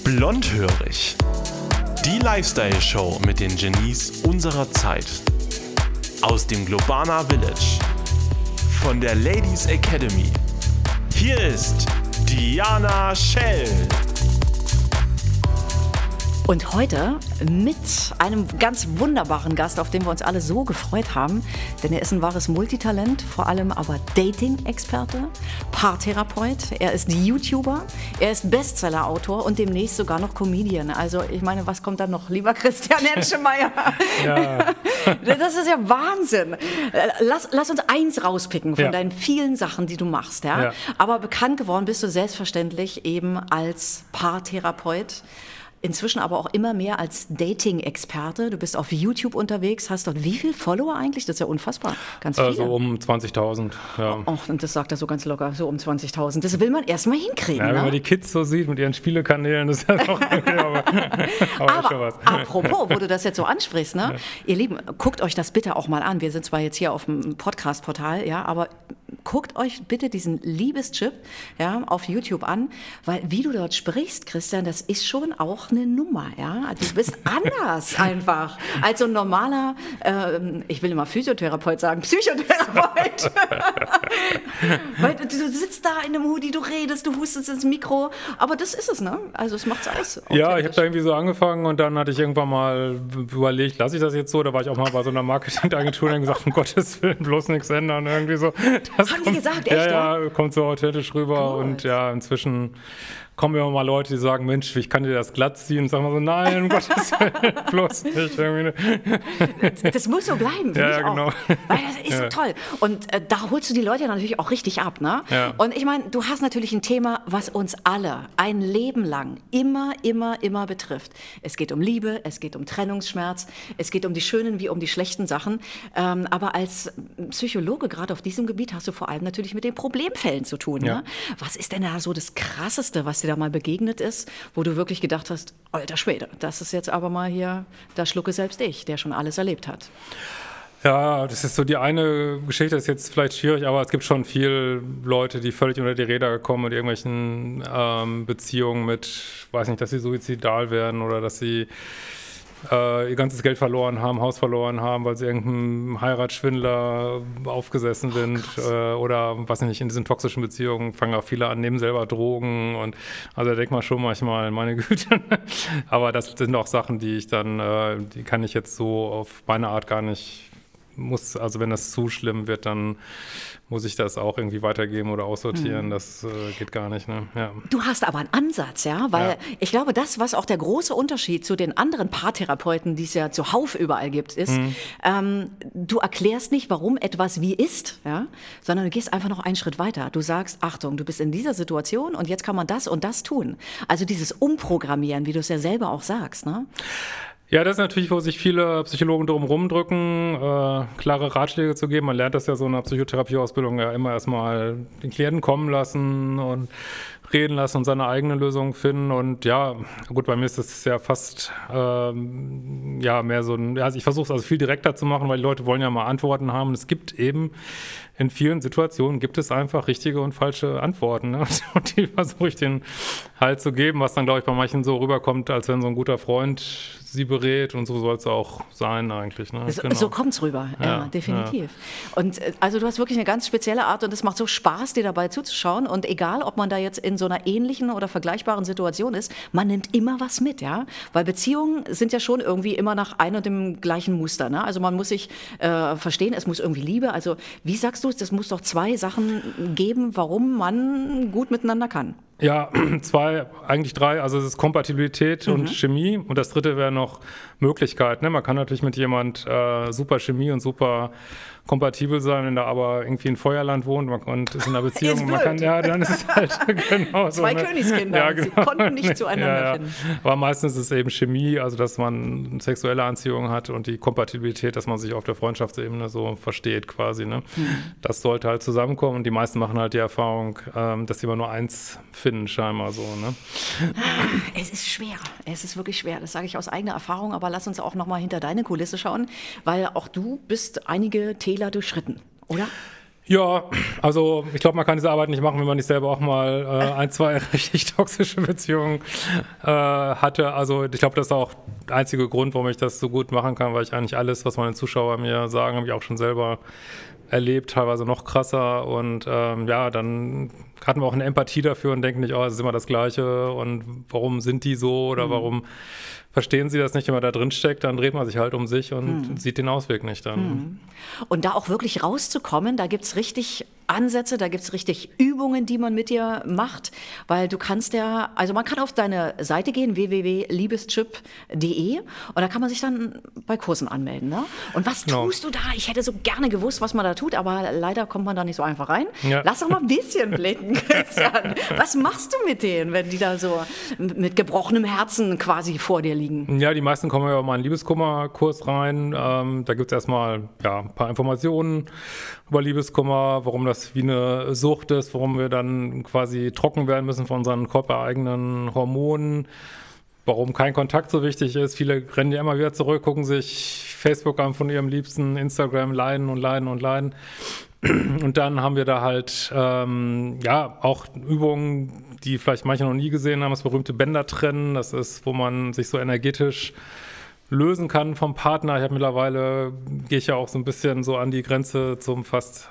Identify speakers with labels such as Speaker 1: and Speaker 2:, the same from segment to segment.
Speaker 1: Blondhörig. Die Lifestyle-Show mit den Genies unserer Zeit. Aus dem Globana Village. Von der Ladies Academy. Hier ist Diana Schell.
Speaker 2: Und heute mit einem ganz wunderbaren Gast, auf den wir uns alle so gefreut haben, denn er ist ein wahres Multitalent, vor allem aber Dating-Experte, Paartherapeut, er ist YouTuber, er ist Bestseller-Autor und demnächst sogar noch Comedian. Also ich meine, was kommt dann noch, lieber Christian Henschemeyer?
Speaker 3: Ja.
Speaker 2: Das ist ja Wahnsinn. Lass uns eins rauspicken von deinen vielen Sachen, die du machst. Ja? Aber bekannt geworden bist du selbstverständlich eben als Paartherapeut. Inzwischen aber auch immer mehr als Dating-Experte. Du bist auf YouTube unterwegs, hast dort wie viele Follower eigentlich? Das ist ja unfassbar. Ganz viele.
Speaker 3: So um 20.000, ja.
Speaker 2: Oh, und das sagt er so ganz locker, so um 20.000. Das will man erstmal hinkriegen.
Speaker 3: Ja, wenn
Speaker 2: ne?
Speaker 3: man die Kids so sieht mit ihren Spielekanälen, das ist ja auch aber schon was.
Speaker 2: Apropos, wo du das jetzt so ansprichst, ne? Ihr Lieben, guckt euch das bitte auch mal an. Wir sind zwar jetzt hier auf dem Podcast-Portal, ja, aber guckt euch bitte diesen Liebeschip auf YouTube an, weil wie du dort sprichst, Christian, das ist schon auch eine Nummer. Ja? Du bist anders einfach als so ein normaler, ich will immer Physiotherapeut sagen, Psychotherapeut. Weil du sitzt da in einem Hoodie, du redest, du hustest ins Mikro, aber das ist es, ne? Also es macht's aus.
Speaker 3: Ja, ich habe da irgendwie so angefangen und dann hatte ich irgendwann mal überlegt, lasse ich das jetzt so? Da war ich auch mal bei so einer Marketingagentur und habe gesagt, um Gottes Willen, bloß nichts ändern. Irgendwie so.
Speaker 2: Haben die gesagt, echt?
Speaker 3: Ja, kommt so authentisch rüber. Gut. Und ja, inzwischen kommen immer mal Leute, die sagen, Mensch, ich kann dir das glatt ziehen. Und sagen wir so, nein, um Gottes Willen, bloß nicht.
Speaker 2: Das muss so bleiben,
Speaker 3: ja,
Speaker 2: ich
Speaker 3: genau.
Speaker 2: Auch. Weil das ist so toll. Und da holst du die Leute natürlich auch richtig ab, ne?
Speaker 3: Ja.
Speaker 2: Und ich meine, du hast natürlich ein Thema, was uns alle ein Leben lang immer betrifft. Es geht um Liebe, es geht um Trennungsschmerz, es geht um die schönen wie um die schlechten Sachen. Aber als Psychologe, gerade auf diesem Gebiet, hast du vor allem natürlich mit den Problemfällen zu tun.
Speaker 3: Ja.
Speaker 2: Ne? Was ist denn da so das Krasseste, was dir da mal begegnet ist, wo du wirklich gedacht hast, alter Schwede, das ist jetzt aber mal hier, da schlucke selbst ich, der schon alles erlebt hat.
Speaker 3: Ja, das ist so die eine Geschichte, das ist jetzt vielleicht schwierig, aber es gibt schon viele Leute, die völlig unter die Räder kommen mit irgendwelchen Beziehungen mit, weiß nicht, dass sie suizidal werden oder dass sie ihr ganzes Geld verloren haben, Haus verloren haben, weil sie irgendeinem Heiratsschwindler aufgesessen sind oder, was nicht, in diesen toxischen Beziehungen fangen auch viele an, nehmen selber Drogen und also da denkt man schon manchmal, meine Güte, aber das sind auch Sachen, die ich dann, die kann ich jetzt so auf meine Art gar nicht, also wenn das zu schlimm wird, dann muss ich das auch irgendwie weitergeben oder aussortieren. Das geht gar nicht. Ne? Ja.
Speaker 2: Du hast aber einen Ansatz, ja, weil ich glaube, das, was auch der große Unterschied zu den anderen Paartherapeuten, die es ja zuhauf überall gibt, ist, du erklärst nicht, warum etwas wie ist, ja, sondern du gehst einfach noch einen Schritt weiter. Du sagst, Achtung, du bist in dieser Situation und jetzt kann man das und das tun. Also dieses Umprogrammieren, wie du es ja selber auch sagst, ne?
Speaker 3: Ja, das ist natürlich, wo sich viele Psychologen drum rumdrücken, klare Ratschläge zu geben. Man lernt das ja so in einer Psychotherapieausbildung ja immer erstmal den Klienten kommen lassen und reden lassen und seine eigene Lösung finden. Und ja, gut, bei mir ist das ja fast mehr so ein, also ich versuche es also viel direkter zu machen, weil die Leute wollen ja mal Antworten haben. Es gibt eben in vielen Situationen gibt es einfach richtige und falsche Antworten. Ne? Und die versuche ich denen halt zu geben, was dann, glaube ich, bei manchen so rüberkommt, als wenn so ein guter Freund sie berät und so soll es auch sein eigentlich. Ne?
Speaker 2: So kommt es rüber, ja, definitiv. Ja. Und also du hast wirklich eine ganz spezielle Art und es macht so Spaß, dir dabei zuzuschauen und egal, ob man da jetzt in so einer ähnlichen oder vergleichbaren Situation ist, man nimmt immer was mit, ja, weil Beziehungen sind ja schon irgendwie immer nach einem und dem gleichen Muster, ne? Also man muss sich verstehen, es muss irgendwie Liebe, also wie sagst du es, das muss doch zwei Sachen geben, warum man gut miteinander kann.
Speaker 3: Ja, eigentlich drei. Also es ist Kompatibilität und Chemie. Und das dritte wäre noch Möglichkeit. Ne? Man kann natürlich mit jemand super Chemie und super kompatibel sein, wenn da aber irgendwie in Feuerland wohnt und ist in einer Beziehung.
Speaker 2: Ist
Speaker 3: man kann, ja, dann ist es halt genau so.
Speaker 2: Zwei Königskinder,
Speaker 3: ja, genau.
Speaker 2: Sie konnten nicht zueinander finden.
Speaker 3: Aber meistens ist es eben Chemie, also dass man sexuelle Anziehung hat und die Kompatibilität, dass man sich auf der Freundschaftsebene so versteht quasi. Ne? Das sollte halt zusammenkommen und die meisten machen halt die Erfahrung, dass sie immer nur eins finden, scheinbar so. Ne?
Speaker 2: Es ist schwer, es ist wirklich schwer, das sage ich aus eigener Erfahrung, aber lass uns auch nochmal hinter deine Kulisse schauen, weil auch du bist einige Täler durchschritten, oder?
Speaker 3: Ja, also ich glaube, man kann diese Arbeit nicht machen, wenn man nicht selber auch mal 1, 2 richtig toxische Beziehungen hatte. Also ich glaube, das ist auch der einzige Grund, warum ich das so gut machen kann, weil ich eigentlich alles, was meine Zuschauer mir sagen, habe ich auch schon selber erlebt, teilweise noch krasser. Und dann hatten wir auch eine Empathie dafür und denken nicht, es ist immer das Gleiche und warum sind die so oder warum verstehen sie das nicht, wenn man da drin steckt, dann dreht man sich halt um sich und sieht den Ausweg nicht dann.
Speaker 2: Und da auch wirklich rauszukommen, da gibt es richtig Ansätze, da gibt es richtig Übungen, die man mit dir macht, weil du kannst also man kann auf deine Seite gehen, www.liebeschip.de, und da kann man sich dann bei Kursen anmelden. Ne? Und was tust du da? Ich hätte so gerne gewusst, was man da tut, aber leider kommt man da nicht so einfach rein. Ja. Lass doch mal ein bisschen blicken, Christian. Was machst du mit denen, wenn die da so mit gebrochenem Herzen quasi vor dir liegen?
Speaker 3: Ja, die meisten kommen ja auch mal in einen Liebeskummer-Kurs rein. Da gibt es erstmal ein paar Informationen über Liebeskummer, warum das wie eine Sucht ist, warum wir dann quasi trocken werden müssen von unseren körpereigenen Hormonen, warum kein Kontakt so wichtig ist. Viele rennen ja immer wieder zurück, gucken sich Facebook an von ihrem Liebsten, Instagram, leiden. Und dann haben wir da halt auch Übungen, die vielleicht manche noch nie gesehen haben, das berühmte Bändertrennen. Das ist, wo man sich so energetisch lösen kann vom Partner. Mittlerweile gehe ich ja auch so ein bisschen so an die Grenze zum fast,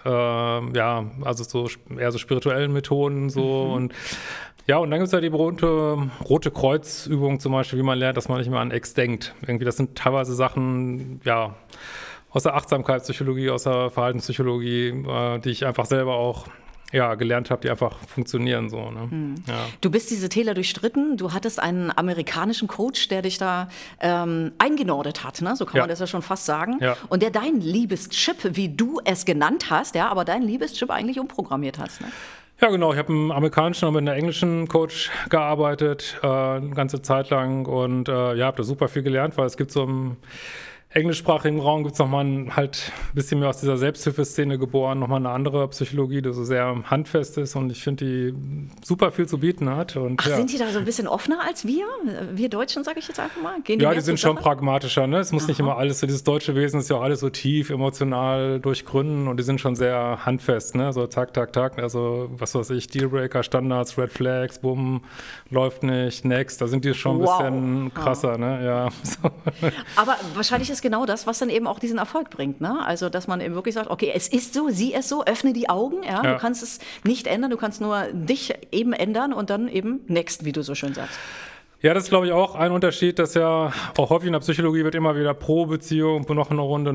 Speaker 3: also so eher so spirituellen Methoden so und dann gibt es ja die berühmte Rote Kreuz-Übung zum Beispiel, wie man lernt, dass man nicht mehr an Ex denkt. Irgendwie, das sind teilweise Sachen, aus der Achtsamkeitspsychologie, aus der Verhaltenspsychologie, die ich einfach selber auch gelernt habe, die einfach funktionieren so. Ne? Ja.
Speaker 2: Du bist diese Täler durchstritten. Du hattest einen amerikanischen Coach, der dich da eingenordet hat, ne? So kann man das ja schon fast sagen. Ja. Und der dein Liebeschip, wie du es genannt hast, aber dein Liebeschip eigentlich umprogrammiert hast. Ne?
Speaker 3: Ja, genau. Ich habe einen amerikanischen und mit einem englischen Coach gearbeitet, eine ganze Zeit lang und habe da super viel gelernt, weil es gibt so im englischsprachigen Raum gibt es nochmal ein bisschen mehr aus dieser Selbsthilfeszene geboren, nochmal eine andere Psychologie, die so sehr handfest ist und ich finde, die super viel zu bieten hat. Und,
Speaker 2: sind die da so ein bisschen offener als wir? Wir Deutschen, sage ich jetzt einfach mal?
Speaker 3: Die sind schon pragmatischer. Ne? Es muss nicht immer alles, so dieses deutsche Wesen ist ja auch alles so tief, emotional durchgründen und die sind schon sehr handfest. Ne? So zack, tack, tack, also was weiß ich, Dealbreaker, Standards, Red Flags, bumm, läuft nicht, next, da sind die schon ein bisschen krasser. Ne? Ja, so.
Speaker 2: Aber wahrscheinlich ist genau das, was dann eben auch diesen Erfolg bringt. Ne? Also, dass man eben wirklich sagt, okay, es ist so, sieh es so, öffne die Augen. Ja? Du kannst es nicht ändern, du kannst nur dich eben ändern und dann eben next, wie du so schön sagst.
Speaker 3: Ja, das ist, glaube ich, auch ein Unterschied, dass ja auch häufig in der Psychologie wird immer wieder pro Beziehung, noch eine Runde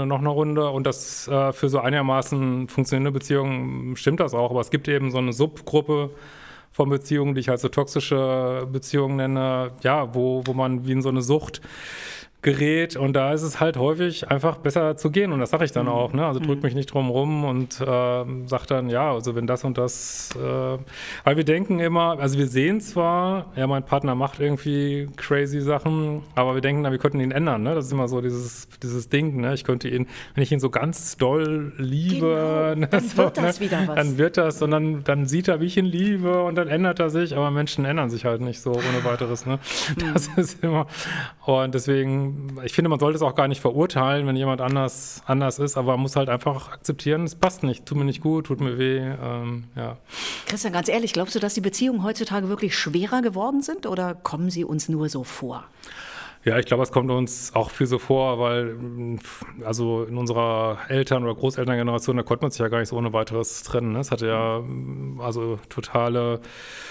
Speaker 3: und das für so einigermaßen funktionierende Beziehungen stimmt das auch, aber es gibt eben so eine Subgruppe von Beziehungen, die ich halt so toxische Beziehungen nenne, wo man wie in so eine Sucht gerät und da ist es halt häufig einfach besser zu gehen und das sage ich dann auch, ne? Also drück mich nicht drum rum und sag dann, also wenn das und das, weil wir denken immer, also wir sehen zwar, mein Partner macht irgendwie crazy Sachen, aber wir denken, wir könnten ihn ändern, ne? Das ist immer so dieses Ding, ne? Ich könnte ihn, wenn ich ihn so ganz doll liebe,
Speaker 2: genau, dann wird das wieder was.
Speaker 3: Dann wird das und dann sieht er, wie ich ihn liebe und dann ändert er sich, aber Menschen ändern sich halt nicht so ohne weiteres, ne? Das ist immer, und deswegen ich finde, man sollte es auch gar nicht verurteilen, wenn jemand anders ist, aber man muss halt einfach akzeptieren, es passt nicht, tut mir nicht gut, tut mir weh,
Speaker 2: Christian, ganz ehrlich, glaubst du, dass die Beziehungen heutzutage wirklich schwerer geworden sind oder kommen sie uns nur so vor?
Speaker 3: Ja, ich glaube, es kommt uns auch viel so vor, weil also in unserer Eltern- oder Großelterngeneration, da konnte man sich ja gar nicht so ohne weiteres trennen. Ne? Es hatte ja also totale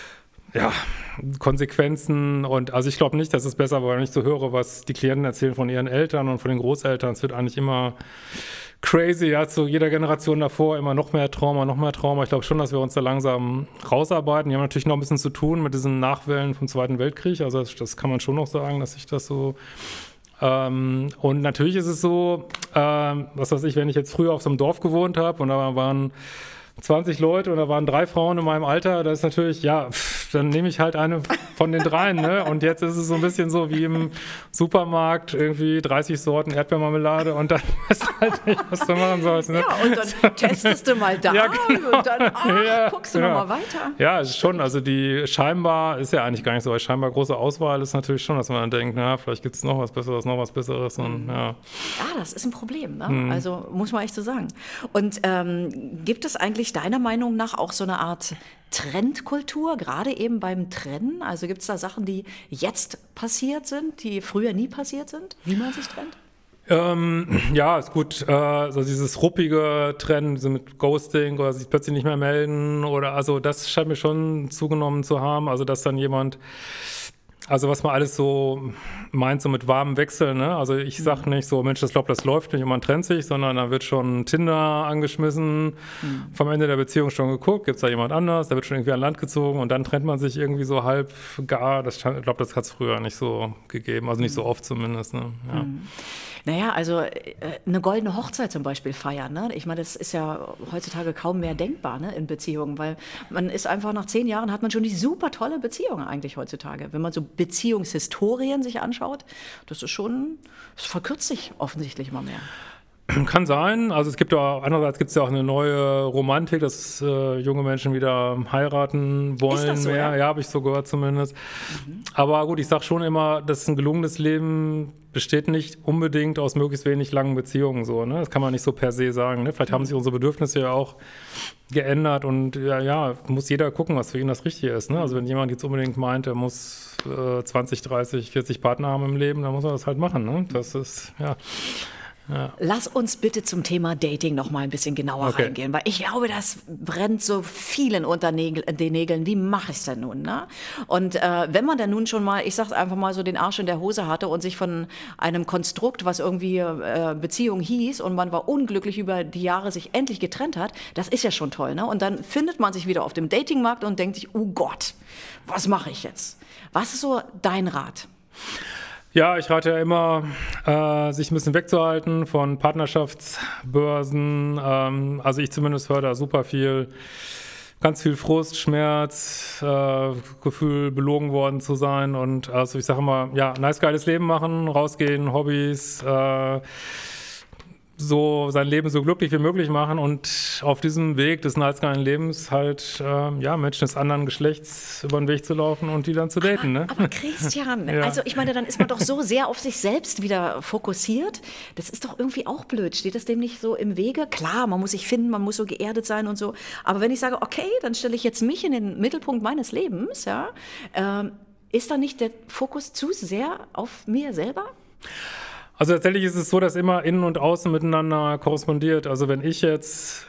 Speaker 3: Konsequenzen und also ich glaube nicht, dass es besser war, wenn ich so höre, was die Klienten erzählen von ihren Eltern und von den Großeltern. Es wird eigentlich immer crazy, zu jeder Generation davor immer noch mehr Trauma. Ich glaube schon, dass wir uns da langsam rausarbeiten. Die haben natürlich noch ein bisschen zu tun mit diesen Nachwellen vom Zweiten Weltkrieg, also das kann man schon noch sagen, dass sich das so und natürlich ist es so, was weiß ich, wenn ich jetzt früher auf so einem Dorf gewohnt habe und da waren 20 Leute und da waren 3 Frauen in meinem Alter, das ist natürlich, dann nehme ich halt eine von den dreien, ne? Und jetzt ist es so ein bisschen so wie im Supermarkt, irgendwie 30 Sorten Erdbeermarmelade und dann weißt du halt nicht, was du machen sollst. Ne?
Speaker 2: Ja, und dann testest du mal da und dann guckst du nochmal weiter.
Speaker 3: Ja, es ist schon, also scheinbar ist ja eigentlich gar nicht so, weil scheinbar große Auswahl ist natürlich schon, dass man dann denkt, na, vielleicht gibt es noch was Besseres und ja.
Speaker 2: Ja, das ist ein Problem, ne? Also muss man echt so sagen. Und gibt es eigentlich deiner Meinung nach auch so eine Art Trendkultur, gerade eben beim Trennen? Also gibt es da Sachen, die jetzt passiert sind, die früher nie passiert sind, wie man sich trennt?
Speaker 3: Ja, ist gut. So dieses ruppige Trennen, so mit Ghosting oder sich plötzlich nicht mehr melden oder also das scheint mir schon zugenommen zu haben. Also dass dann jemand, also was man alles so meint, so mit warmem Wechsel, ne? Also ich sag nicht so, Mensch, das läuft nicht und man trennt sich, sondern da wird schon Tinder angeschmissen, vom Ende der Beziehung schon geguckt, gibt's da jemand anders, da wird schon irgendwie an Land gezogen und dann trennt man sich irgendwie so halb gar. Ich glaube, das hat's früher nicht so gegeben, also nicht so oft zumindest, ne? Ja.
Speaker 2: Naja, also eine goldene Hochzeit zum Beispiel feiern, ne? Ich meine, das ist ja heutzutage kaum mehr denkbar, ne, in Beziehungen, weil man ist einfach nach 10 Jahren hat man schon die super tolle Beziehung eigentlich heutzutage. Wenn man so Beziehungshistorien sich anschaut, das verkürzt sich offensichtlich immer mehr.
Speaker 3: Kann sein. Also andererseits gibt es ja auch eine neue Romantik, dass junge Menschen wieder heiraten wollen.
Speaker 2: Ist das so,
Speaker 3: mehr.
Speaker 2: ja?
Speaker 3: Ja, habe ich so gehört zumindest. Aber gut, ich sage schon immer, dass ein gelungenes Leben besteht nicht unbedingt aus möglichst wenig langen Beziehungen. So, ne? Das kann man nicht so per se sagen. Ne? Vielleicht haben sich unsere Bedürfnisse ja auch geändert und ja, muss jeder gucken, was für ihn das Richtige ist. Ne? Also wenn jemand jetzt unbedingt meint, er muss 20, 30, 40 Partner haben im Leben, dann muss er das halt machen. Ne? Das ist, ja. Ja.
Speaker 2: Lass uns bitte zum Thema Dating noch mal ein bisschen genauer reingehen, weil ich glaube, das brennt so vielen unter den Nägeln. Wie mache ich es denn nun? Ne? Und wenn man dann nun schon mal, ich sage einfach mal so, den Arsch in der Hose hatte und sich von einem Konstrukt, was irgendwie Beziehung hieß und man war unglücklich über die Jahre sich endlich getrennt hat, das ist ja schon toll. Ne? Und dann findet man sich wieder auf dem Datingmarkt und denkt sich, oh Gott, was mache ich jetzt? Was ist so dein Rat?
Speaker 3: Ja, ich rate ja immer, sich ein bisschen wegzuhalten von Partnerschaftsbörsen. Also ich zumindest höre da super viel, ganz viel Frust, Schmerz, Gefühl, belogen worden zu sein. Und also ich sage immer, ja, nice, geiles Leben machen, rausgehen, Hobbys, so sein Leben so glücklich wie möglich machen und auf diesem Weg des nice, geilen Lebens halt, Menschen des anderen Geschlechts über den Weg zu laufen und die dann zu daten, ne?
Speaker 2: Aber Christian,
Speaker 3: Ja.
Speaker 2: also ich meine, dann ist man doch so sehr auf sich selbst wieder fokussiert. Das ist doch irgendwie auch blöd. Steht das dem nicht so im Wege? Klar, man muss sich finden, man muss so geerdet sein und so. Aber wenn ich sage, okay, dann stelle ich jetzt mich in den Mittelpunkt meines Lebens, ja, ist da nicht der Fokus zu sehr auf mir selber?
Speaker 3: Also tatsächlich ist es so, dass immer innen und außen miteinander korrespondiert. Also wenn ich jetzt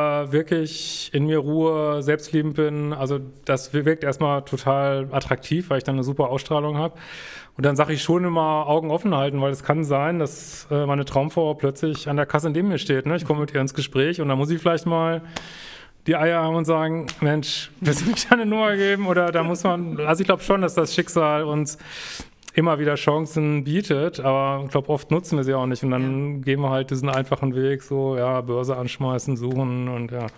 Speaker 3: wirklich in mir Ruhe, selbstliebend bin, also das wirkt erstmal total attraktiv, weil ich dann eine super Ausstrahlung habe. Und dann sage ich schon immer Augen offen halten, weil es kann sein, dass meine Traumfrau plötzlich an der Kasse neben mir steht. Ne? Ich komme mit ihr ins Gespräch und dann muss ich vielleicht mal die Eier haben und sagen, Mensch, willst du mir eine Nummer geben? Oder da muss man, also ich glaube schon, dass das Schicksal uns immer wieder Chancen bietet, aber ich glaube, oft nutzen wir sie auch nicht und dann gehen wir halt diesen einfachen Weg, so, ja, Börse anschmeißen, suchen und ja.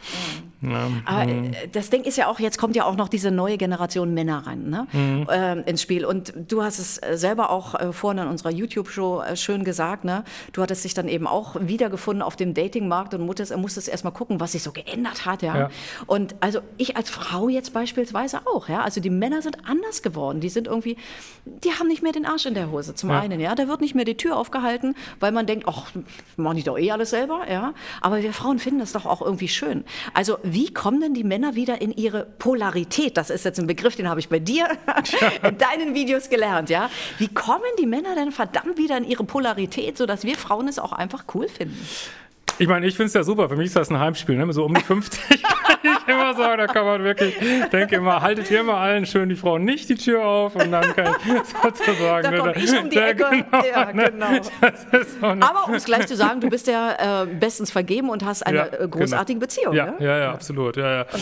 Speaker 2: Aber das Ding ist ja auch, jetzt kommt ja auch noch diese neue Generation Männer rein, ne? Ins Spiel. Und du hast es selber auch vorhin in unserer YouTube-Show schön gesagt, ne? Du hattest dich dann eben auch wiedergefunden auf dem Datingmarkt und musstest erstmal gucken, was sich so geändert hat, ja. Und also ich als Frau jetzt beispielsweise auch, ja. Also die Männer sind anders geworden. Die sind irgendwie, die haben nicht mehr den Arsch in der Hose, zum einen, ja. Da wird nicht mehr die Tür aufgehalten, weil man denkt, ach, machen die doch eh alles selber, ja. Aber wir Frauen finden das doch auch irgendwie schön. Also wie kommen denn die Männer wieder in ihre Polarität? Das ist jetzt ein Begriff, den habe ich bei dir in deinen Videos gelernt, ja. Wie kommen die Männer denn verdammt wieder in ihre Polarität, sodass wir Frauen es auch einfach cool finden?
Speaker 3: Ich meine, ich finde es ja super. Für mich ist das ein Heimspiel. Ne? So um die 50 kann ich immer sagen, da kann man wirklich, denke immer, haltet ihr immer allen schön die Frauen nicht die Tür auf und dann kann ich sozusagen...
Speaker 2: Da komme ich um die Ecke.
Speaker 3: Genau,
Speaker 2: ja, genau.
Speaker 3: So
Speaker 2: aber um es gleich zu sagen, du bist ja bestens vergeben und hast eine großartige Beziehung.
Speaker 3: Ja,
Speaker 2: ne?
Speaker 3: ja, absolut. Ja, ja.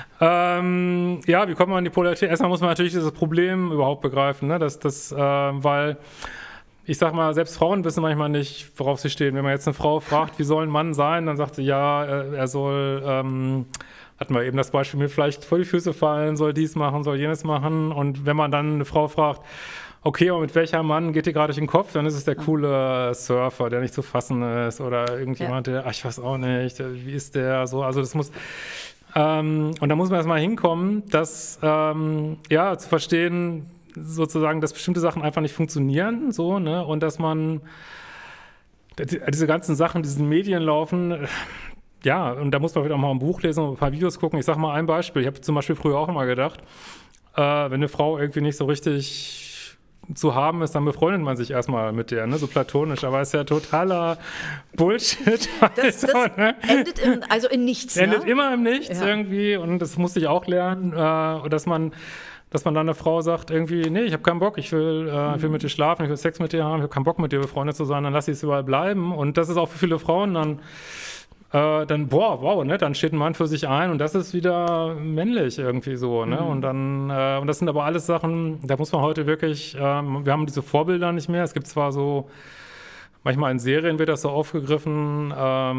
Speaker 2: Okay.
Speaker 3: Wie kommt man an die Polarität? Erstmal muss man natürlich dieses Problem überhaupt begreifen, ne? Weil... Ich sag mal, selbst Frauen wissen manchmal nicht, worauf sie stehen. Wenn man jetzt eine Frau fragt, wie soll ein Mann sein, dann sagt sie, ja, er soll hatten wir eben das Beispiel, mir vielleicht vor die Füße fallen, soll dies machen, soll jenes machen. Und wenn man dann eine Frau fragt, okay, aber mit welcher Mann geht dir gerade durch den Kopf? Dann ist es der coole Surfer, der nicht zu fassen ist oder irgendjemand, der, ich weiß auch nicht, wie ist der so? Also das muss, und da muss man erstmal hinkommen, dass, zu verstehen, sozusagen, dass bestimmte Sachen einfach nicht funktionieren, so, ne, und dass man diese ganzen Sachen, diesen Medien laufen, ja, und da muss man wieder auch mal ein Buch lesen und ein paar Videos gucken. Ich sage mal ein Beispiel. Ich habe zum Beispiel früher auch immer gedacht, wenn eine Frau irgendwie nicht so richtig zu haben ist, dann befreundet man sich erstmal mit der, ne? So platonisch. Aber ist ja totaler Bullshit.
Speaker 2: Das
Speaker 3: ne?
Speaker 2: endet in nichts.
Speaker 3: Endet immer im Nichts irgendwie. Und das musste ich auch lernen, dass man dann eine Frau sagt irgendwie, nee, ich habe keinen Bock, ich will mit dir schlafen, ich will Sex mit dir haben, ich habe keinen Bock mit dir befreundet zu sein, dann lass ich es überall bleiben. Und das ist auch für viele Frauen dann wow, ne, dann steht ein Mann für sich ein und das ist wieder männlich irgendwie so, ne, und dann, und das sind aber alles Sachen, da muss man heute wirklich, wir haben diese Vorbilder nicht mehr, es gibt zwar so, manchmal in Serien wird das so aufgegriffen,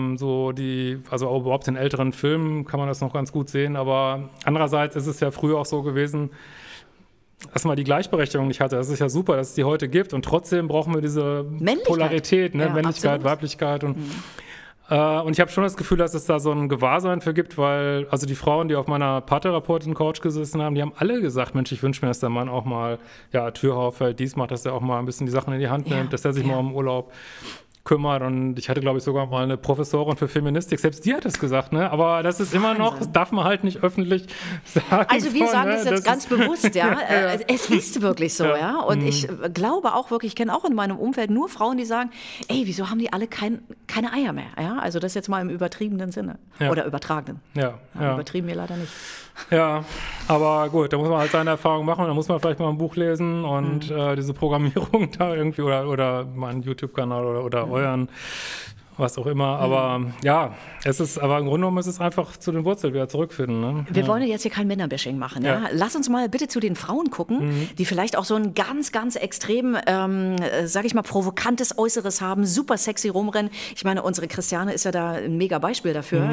Speaker 3: also auch überhaupt in älteren Filmen kann man das noch ganz gut sehen, aber andererseits ist es ja früher auch so gewesen, dass man die Gleichberechtigung nicht hatte. Das ist ja super, dass es die heute gibt und trotzdem brauchen wir diese Polarität, ne, Männlichkeit, absolut. Weiblichkeit und ich habe schon das Gefühl, dass es da so ein Gewahrsein für gibt, weil also die Frauen, die auf meiner Paartherapeutin-Couch gesessen haben, die haben alle gesagt, Mensch, ich wünsche mir, dass der Mann auch mal Tür auffällt, dies macht, dass er auch mal ein bisschen die Sachen in die Hand nimmt, dass er sich mal um Urlaub kümmert und ich hatte, glaube ich, sogar mal eine Professorin für Feministik, selbst die hat es gesagt, ne? Aber das ist immer noch, das darf man halt nicht öffentlich sagen.
Speaker 2: Also wir sagen das jetzt ganz bewusst, es ist wirklich so, und ich glaube auch wirklich, ich kenne auch in meinem Umfeld nur Frauen, die sagen, ey, wieso haben die alle keine Eier mehr, Also das jetzt mal im übertriebenen Sinne oder übertragenen. Übertrieben mir leider nicht.
Speaker 3: Ja, aber gut, da muss man halt seine Erfahrung machen, da muss man vielleicht mal ein Buch lesen und diese Programmierung da irgendwie oder meinen YouTube-Kanal oder euren, was auch immer, aber aber im Grunde genommen ist es einfach zu den Wurzeln wieder zurückfinden. Ne?
Speaker 2: Wir wollen ja jetzt hier kein Männerbashing machen. Lass uns mal bitte zu den Frauen gucken, die vielleicht auch so ein ganz, ganz extrem, sag ich mal, provokantes Äußeres haben, super sexy rumrennen. Ich meine, unsere Christiane ist ja da ein mega Beispiel dafür.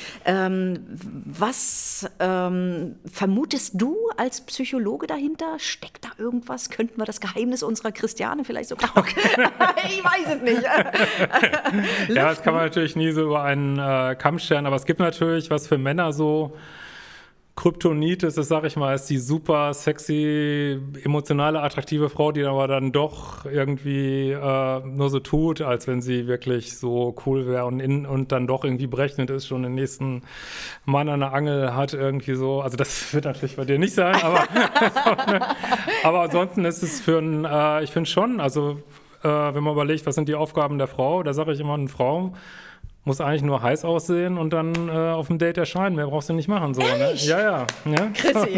Speaker 2: Was vermutest du als Psychologe dahinter? Steckt da irgendwas? Könnten wir das Geheimnis unserer Christiane vielleicht sogar ich weiß es nicht.
Speaker 3: Ja, das kann man natürlich nie so über einen Kamm scheren, aber es gibt natürlich, was für Männer so Kryptonit ist, das sage ich mal, ist die super sexy, emotionale, attraktive Frau, die aber dann doch irgendwie nur so tut, als wenn sie wirklich so cool wäre und dann doch irgendwie berechnend ist, schon den nächsten Mann an der Angel hat irgendwie so. Also das wird natürlich bei dir nicht sein, aber ansonsten ist es ich finde schon, also wenn man überlegt, was sind die Aufgaben der Frau, da sage ich immer, eine Frau muss eigentlich nur heiß aussehen und dann auf dem Date erscheinen. Mehr brauchst du nicht machen. So, ne? Ja.
Speaker 2: Chrissy,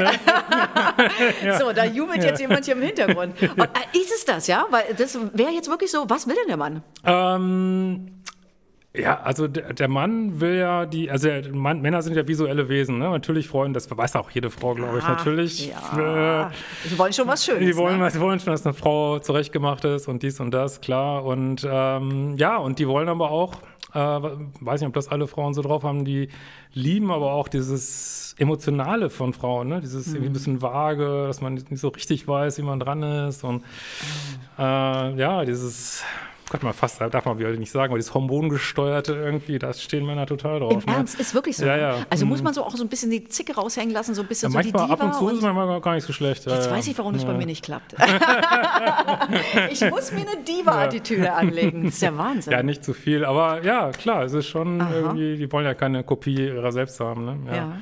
Speaker 2: So, da jubelt jetzt jemand hier im Hintergrund. Und, ist es das, Weil das wäre jetzt wirklich so, was will denn der Mann?
Speaker 3: Also der Mann will ja Männer sind ja visuelle Wesen, ne? Natürlich freuen, das weiß auch jede Frau, glaube ich, natürlich.
Speaker 2: Die wollen schon was Schönes.
Speaker 3: Die wollen schon, dass eine Frau zurechtgemacht ist und dies und das, klar. Und und die wollen aber auch, weiß nicht, ob das alle Frauen so drauf haben, die lieben aber auch dieses Emotionale von Frauen, ne? Dieses irgendwie ein bisschen vage, dass man nicht so richtig weiß, wie man dran ist und dieses... Gott, darf man wieder nicht sagen, aber dieses Hormongesteuerte irgendwie, da stehen Männer total drauf.
Speaker 2: Im Ernst, ist wirklich so. Also muss man so auch so ein bisschen die Zicke raushängen lassen, so ein bisschen so die Diva.
Speaker 3: Manchmal ab und zu ist manchmal gar nicht so schlecht.
Speaker 2: Jetzt weiß ich, warum das bei mir nicht klappt. Ich muss mir eine Diva-Attitüde anlegen. Das ist ja Wahnsinn.
Speaker 3: Ja, nicht zu viel, aber ja, klar, es ist schon irgendwie, die wollen ja keine Kopie ihrer selbst haben. Ne?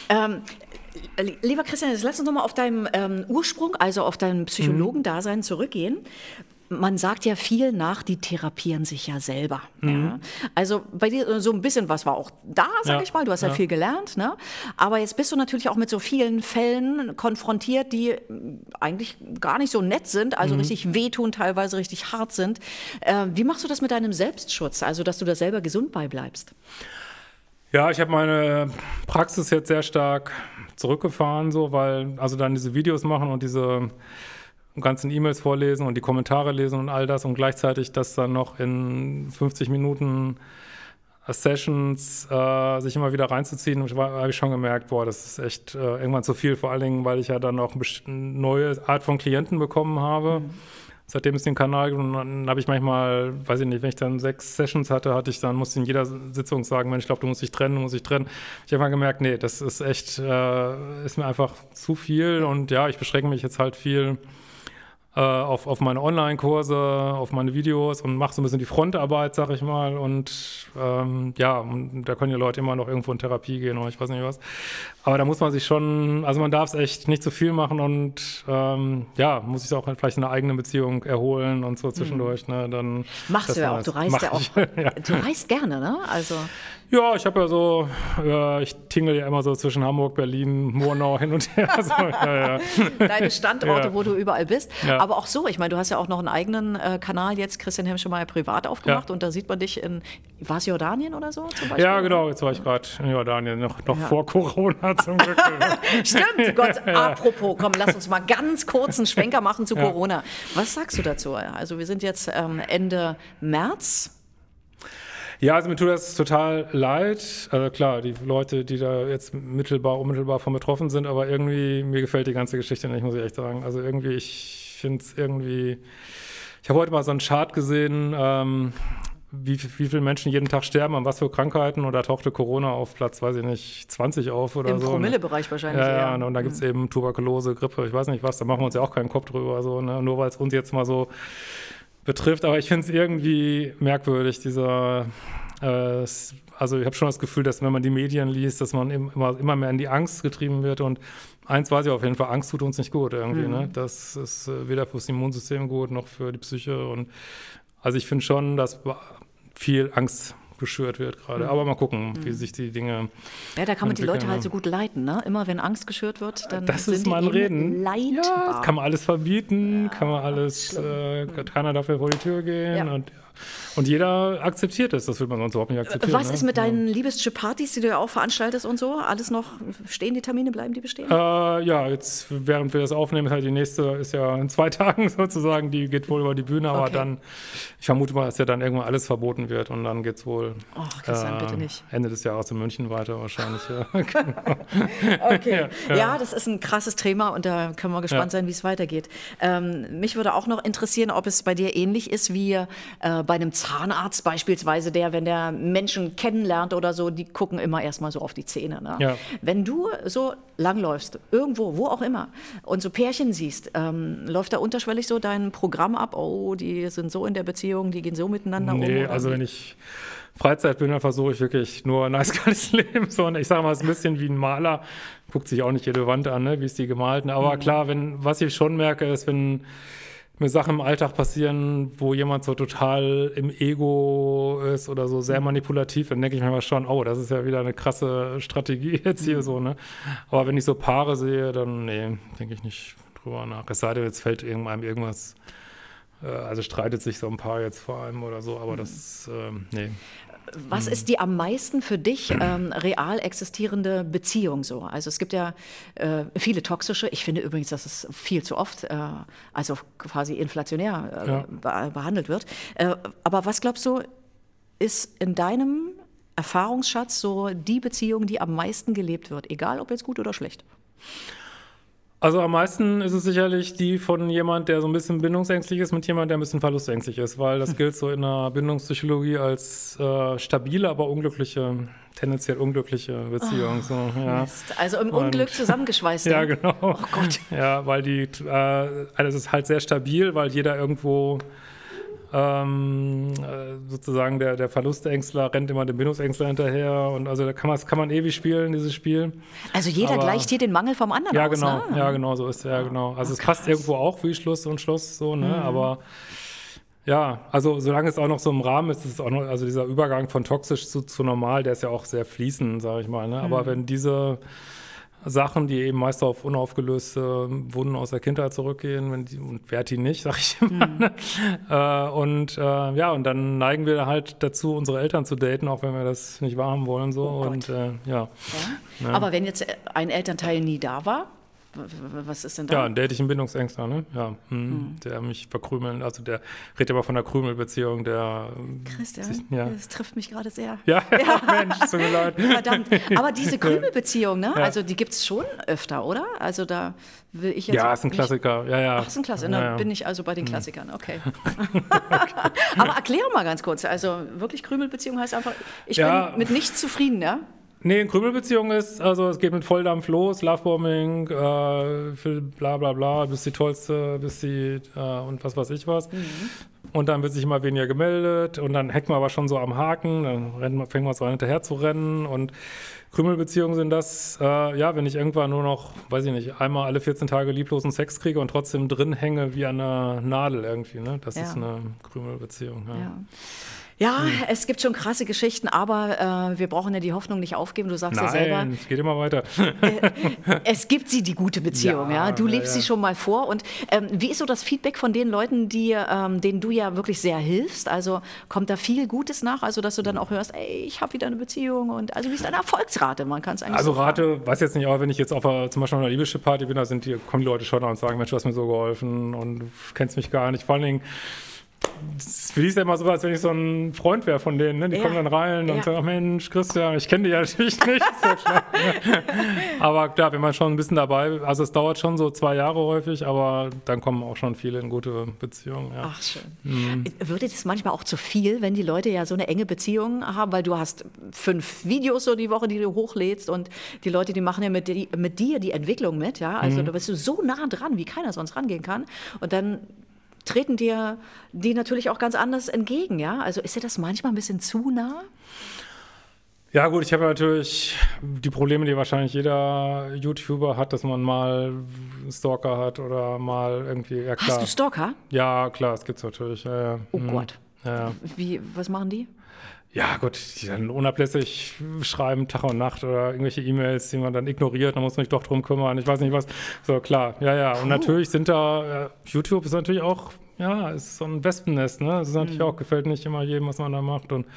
Speaker 2: Lieber Christian, jetzt lass uns nochmal auf deinem Ursprung, also auf deinem Psychologendasein zurückgehen. Man sagt ja viel nach, die therapieren sich ja selber. Also bei dir so ein bisschen was war auch da, sag ich mal. Du hast ja viel gelernt. Ne? Aber jetzt bist du natürlich auch mit so vielen Fällen konfrontiert, die eigentlich gar nicht so nett sind, also richtig wehtun, teilweise richtig hart sind. Wie machst du das mit deinem Selbstschutz, also dass du da selber gesund bei bleibst?
Speaker 3: Ja, ich habe meine Praxis jetzt sehr stark zurückgefahren, weil dann diese Videos machen und diese ganzen E-Mails vorlesen und die Kommentare lesen und all das und gleichzeitig das dann noch in 50 Minuten Sessions sich immer wieder reinzuziehen, habe ich schon gemerkt, boah, das ist echt irgendwann zu viel, vor allen Dingen, weil ich ja dann auch eine neue Art von Klienten bekommen habe. Seitdem es den Kanal gibt, und dann habe ich manchmal, weiß ich nicht, wenn ich dann 6 Sessions hatte, musste ich in jeder Sitzung sagen, Mensch, ich glaube, du musst dich trennen. Ich habe irgendwann gemerkt, nee, das ist echt, ist mir einfach zu viel, und ja, ich beschränke mich jetzt halt viel auf meine Online-Kurse, auf meine Videos und mache so ein bisschen die Frontarbeit, sag ich mal, und und da können die Leute immer noch irgendwo in Therapie gehen oder ich weiß nicht was. Aber da muss man sich schon, also man darf es echt nicht zu viel machen, und muss sich auch vielleicht in einer eigenen Beziehung erholen und so zwischendurch. Ne, dann
Speaker 2: machst du ja auch, du reist ja auch. Ja. Du reist gerne, ne? Also
Speaker 3: ja, ich habe ja so, ich tingle ja immer so zwischen Hamburg, Berlin, Murnau hin und her. So,
Speaker 2: Deine Standorte, wo du überall bist.
Speaker 3: Ja.
Speaker 2: Aber auch so, ich meine, du hast ja auch noch einen eigenen Kanal jetzt, Christian Hemschemeyer, privat aufgemacht, und da sieht man dich war es Jordanien oder so zum Beispiel?
Speaker 3: Ja, genau, jetzt war ich gerade in Jordanien, noch vor Corona zum Glück.
Speaker 2: Stimmt, Gott, apropos, komm, lass uns mal ganz kurz einen Schwenker machen zu Corona. Was sagst du dazu? Also wir sind jetzt Ende März.
Speaker 3: Ja, also mir tut das total leid. Also klar, die Leute, die da jetzt unmittelbar von betroffen sind, aber irgendwie, mir gefällt die ganze Geschichte nicht, muss ich echt sagen. Also irgendwie, ich finde es irgendwie, ich habe heute mal so einen Chart gesehen, wie viele Menschen jeden Tag sterben, an was für Krankheiten, und da tauchte Corona auf Platz, weiß ich nicht, 20 auf oder so.
Speaker 2: Im Promillebereich wahrscheinlich.
Speaker 3: Ja, und da gibt es eben Tuberkulose, Grippe, ich weiß nicht was, da machen wir uns ja auch keinen Kopf drüber, so, ne? Nur weil es uns jetzt mal so betrifft, aber ich finde es irgendwie merkwürdig, also ich habe schon das Gefühl, dass wenn man die Medien liest, dass man immer mehr in die Angst getrieben wird, und eins weiß ich auf jeden Fall, Angst tut uns nicht gut irgendwie, ne? Das ist weder fürs Immunsystem gut, noch für die Psyche, und also ich finde schon, dass viel Angst geschürt wird gerade. Aber mal gucken, wie sich die Dinge
Speaker 2: Ja, da kann man die Leute halt so gut leiten, ne? Immer wenn Angst geschürt wird, dann
Speaker 3: das
Speaker 2: sind
Speaker 3: ist
Speaker 2: die
Speaker 3: mein Reden.
Speaker 2: leitbar.
Speaker 3: Ja, das kann man alles verbieten, kann man alles, keiner darf vor die Tür gehen, und jeder akzeptiert es, das würde man sonst überhaupt nicht akzeptieren.
Speaker 2: Was ist mit deinen Liebeschip-Partys, die du ja auch veranstaltest und so? Alles noch, stehen die Termine, bleiben die bestehen?
Speaker 3: Jetzt, während wir das aufnehmen, ist halt die nächste, ist ja in 2 Tagen sozusagen, die geht wohl über die Bühne, aber dann, ich vermute mal, dass ja dann irgendwann alles verboten wird, und dann geht's wohl
Speaker 2: bitte nicht.
Speaker 3: Ende des Jahres in München weiter wahrscheinlich. Ja.
Speaker 2: Okay, ja, das ist ein krasses Thema, und da können wir gespannt sein, wie es weitergeht. Mich würde auch noch interessieren, ob es bei dir ähnlich ist wie bei einem Zahnarzt beispielsweise, wenn der Menschen kennenlernt oder so, die gucken immer erstmal so auf die Zähne. Ne? Ja. Wenn du so langläufst, irgendwo, wo auch immer, und so Pärchen siehst, läuft da unterschwellig so dein Programm ab? Oh, die sind so in der Beziehung, die gehen so miteinander um?
Speaker 3: Nee, also wenn ich Freizeit bin, dann versuche ich wirklich nur ein nice Leben. So, ich sage mal, es ist ein bisschen wie ein Maler, guckt sich auch nicht jede Wand an, ne, wie ist die gemalt. Aber klar, was ich schon merke, ist, wenn mir Sachen im Alltag passieren, wo jemand so total im Ego ist oder so sehr manipulativ, dann denke ich mir mal schon, oh, das ist ja wieder eine krasse Strategie jetzt hier so, ne? Aber wenn ich so Paare sehe, dann, nee, denke ich nicht drüber nach. Es sei denn, jetzt fällt einem irgendwas, also streitet sich so ein Paar jetzt vor allem oder so, aber das ist, nee.
Speaker 2: Was ist die am meisten für dich real existierende Beziehung so? Also es gibt ja viele toxische, ich finde übrigens, dass es viel zu oft, also quasi inflationär behandelt wird. Aber was glaubst du, ist in deinem Erfahrungsschatz so die Beziehung, die am meisten gelebt wird, egal ob jetzt gut oder schlecht?
Speaker 3: Also am meisten ist es sicherlich die von jemand, der so ein bisschen bindungsängstlich ist, mit jemand, der ein bisschen verlustängstlich ist, weil das gilt so in der Bindungspsychologie als stabile, aber tendenziell unglückliche Beziehung. So, ja.
Speaker 2: Also im Unglück zusammengeschweißt.
Speaker 3: Ja, genau.
Speaker 2: Oh Gott.
Speaker 3: Ja, weil das ist halt sehr stabil, weil jeder irgendwo sozusagen der Verlustängstler rennt immer dem Bindungsängstler hinterher, und also da kann man ewig spielen, dieses Spiel.
Speaker 2: Also jeder gleicht hier den Mangel vom anderen aus,
Speaker 3: genau,
Speaker 2: ne?
Speaker 3: Ja, genau, so ist ja genau. Also es passt irgendwo auch wie Schluss und Schluss, so, ne, aber ja, also solange es auch noch so im Rahmen ist, ist es auch noch, also dieser Übergang von toxisch zu normal, der ist ja auch sehr fließend, sage ich mal, ne, aber wenn diese Sachen, die eben meist auf unaufgelöste Wunden aus der Kindheit zurückgehen, und wer hat die nicht, sag ich immer. Und dann neigen wir halt dazu, unsere Eltern zu daten, auch wenn wir das nicht wahrhaben wollen. So.
Speaker 2: Oh Gott.
Speaker 3: Ja.
Speaker 2: Aber wenn jetzt ein Elternteil nie da war, Was ist denn da?
Speaker 3: Ja, ein date ich einen Bindungsängstler, ne? Ja, der mich verkrümeln, also der redet aber von der Krümelbeziehung, der...
Speaker 2: Christian, das trifft mich gerade sehr.
Speaker 3: Ja, Mensch, tut mir leid.
Speaker 2: Verdammt. Aber diese Krümelbeziehung, ne? Also die gibt es schon öfter, oder? Also da will ich jetzt...
Speaker 3: Ja, ist ein Klassiker. Ja.
Speaker 2: Ach, ist ein Klassiker. Dann bin ich also bei den Klassikern, okay. Aber erklär mal ganz kurz. Also wirklich Krümelbeziehung heißt einfach, ich bin mit nichts zufrieden, ja?
Speaker 3: Nee, eine Krümelbeziehung ist, also es geht mit Volldampf los, Lovebombing, bla bla bla, bist die Tollste, bist die und was weiß ich was. Und dann wird sich immer weniger gemeldet und dann hängt man aber schon so am Haken, dann fängt man so an hinterher zu rennen und Krümelbeziehungen sind das, wenn ich irgendwann nur noch, weiß ich nicht, einmal alle 14 Tage lieblosen Sex kriege und trotzdem drin hänge wie an einer Nadel irgendwie, ne? Das ist eine Krümelbeziehung,
Speaker 2: Ja, es gibt schon krasse Geschichten, aber wir brauchen ja die Hoffnung nicht aufgeben. Du sagst ja selber.
Speaker 3: Nein, es geht immer weiter.
Speaker 2: Es gibt sie, die gute Beziehung, ja. Du lebst sie schon mal vor. Und wie ist so das Feedback von den Leuten, denen du ja wirklich sehr hilfst? Also kommt da viel Gutes nach? Also dass du dann auch hörst, ey, ich habe wieder eine Beziehung. Und also wie ist deine Erfolgsrate? Man kann es eigentlich
Speaker 3: also Rate, weiß jetzt nicht, aber wenn ich jetzt zum Beispiel auf einer Liebeschip-Party bin, da kommen die Leute schon und sagen, Mensch, du hast mir so geholfen und du kennst mich gar nicht. Vor allen Dingen, für die ist ja immer so, als wenn ich so ein Freund wäre von denen. Ne? Die kommen dann rein und sagen, Mensch, Christian, ich kenne dich ja natürlich nicht. Ist ja klar. Aber klar, wenn man schon ein bisschen dabei, also es dauert schon so 2 Jahre häufig, aber dann kommen auch schon viele in gute Beziehungen. Ja.
Speaker 2: Ach, schön. Würde das manchmal auch zu viel, wenn die Leute ja so eine enge Beziehung haben, weil du hast 5 Videos so die Woche, die du hochlädst und die Leute, die machen ja mit dir die Entwicklung mit, ja, also da bist du so nah dran, wie keiner sonst rangehen kann und dann treten dir die natürlich auch ganz anders entgegen, ja? Also ist dir das manchmal ein bisschen zu nah?
Speaker 3: Ja gut, ich habe natürlich die Probleme, die wahrscheinlich jeder YouTuber hat, dass man mal einen Stalker hat oder mal irgendwie, ja klar.
Speaker 2: Hast du Stalker?
Speaker 3: Ja, klar, das gibt's natürlich. Ja.
Speaker 2: Oh Gott.
Speaker 3: Ja.
Speaker 2: Was machen die?
Speaker 3: Ja gut, die dann unablässig schreiben, Tag und Nacht oder irgendwelche E-Mails, die man dann ignoriert, dann muss man sich doch drum kümmern, ich weiß nicht was. So, klar, ja. Und natürlich sind da, YouTube ist natürlich auch, ist so ein Wespennest, ne? Das ist natürlich auch, gefällt nicht immer jedem, was man da macht und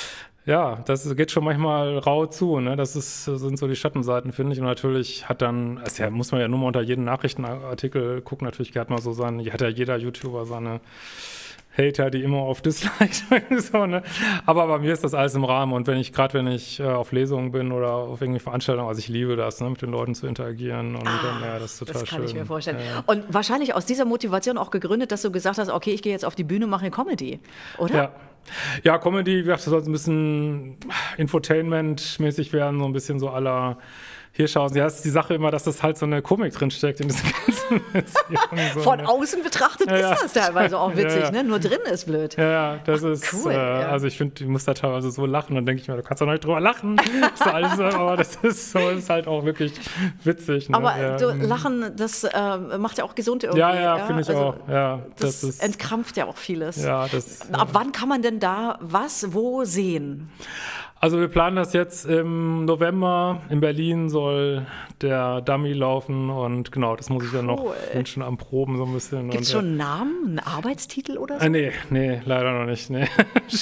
Speaker 3: ja, das geht schon manchmal rau zu, ne? Das sind so die Schattenseiten, finde ich. Und natürlich muss man ja nur mal unter jeden Nachrichtenartikel gucken, natürlich hat ja jeder YouTuber seine Hater, die immer auf Dislike so, ne? Aber bei mir ist das alles im Rahmen und wenn ich auf Lesungen bin oder auf irgendwelche Veranstaltungen, also ich liebe das, ne, mit den Leuten zu interagieren und dann, das ist total schön. Das kann ich
Speaker 2: mir vorstellen. Und wahrscheinlich aus dieser Motivation auch gegründet, dass du gesagt hast, okay, ich gehe jetzt auf die Bühne, mache eine Comedy, oder?
Speaker 3: Ja, Comedy, das soll so ein bisschen Infotainment-mäßig werden, so ein bisschen so à la Hirschhausen. Ja, ist die Sache immer, dass das halt so eine Komik drinsteckt in dieser ganzen Beziehung. So,
Speaker 2: von außen betrachtet ist das teilweise auch witzig, ne? Nur drin ist blöd.
Speaker 3: Ja, das ist cool. Also ich finde, ich muss da teilweise so lachen und denke ich mir, du kannst doch nicht drüber lachen. Aber das ist halt auch wirklich witzig. Ne?
Speaker 2: Aber Lachen, das macht ja auch gesund irgendwie.
Speaker 3: Ja, finde ich auch. Ja,
Speaker 2: das entkrampft ja auch vieles.
Speaker 3: Ja,
Speaker 2: ab wann kann man denn da wo sehen?
Speaker 3: Also wir planen das jetzt im November. In Berlin soll der Dummy laufen und genau, das muss ich dann noch wünschen am Proben so ein bisschen.
Speaker 2: Gibt es schon einen Namen, einen Arbeitstitel oder so?
Speaker 3: Nee, leider noch nicht. Nee.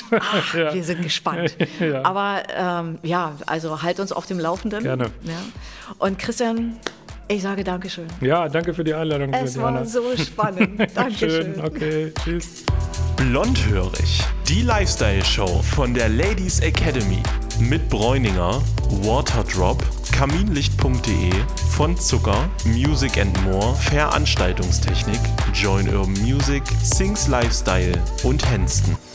Speaker 2: Wir sind gespannt. Ja. Aber also halt uns auf dem Laufenden.
Speaker 3: Gerne.
Speaker 2: Ja. Und Christian, ich sage Dankeschön.
Speaker 3: Ja, danke für die Einladung.
Speaker 2: Es war so spannend. Dankeschön.
Speaker 3: Okay, tschüss.
Speaker 1: Blondhörig, die Lifestyle-Show von der Ladies Academy mit Bräuninger, Waterdrop, Kaminlicht.de, von Zucker, Music & More, Veranstaltungstechnik, Join Urban Music, Sings Lifestyle und Henston.